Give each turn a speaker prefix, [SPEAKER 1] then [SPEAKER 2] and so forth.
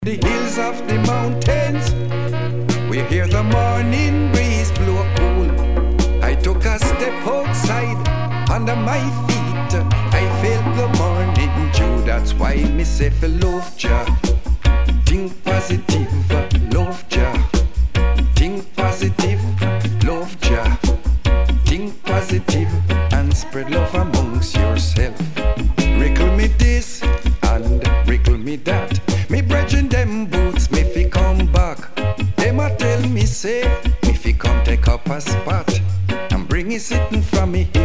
[SPEAKER 1] The hills of the mountains, we hear the morning breeze blow cool. I took a step outside, under my feet I felt the morning dew. That's why me say for love Jah, think positive, love Jah. Think positive, love Jah. Think positive and spread love amongst yourself. Wrinkle me this and wrinkle me that. Me brethren them boots, me fi come back. Them a tell me say, me fi come take up a spot and bring it sitting from me.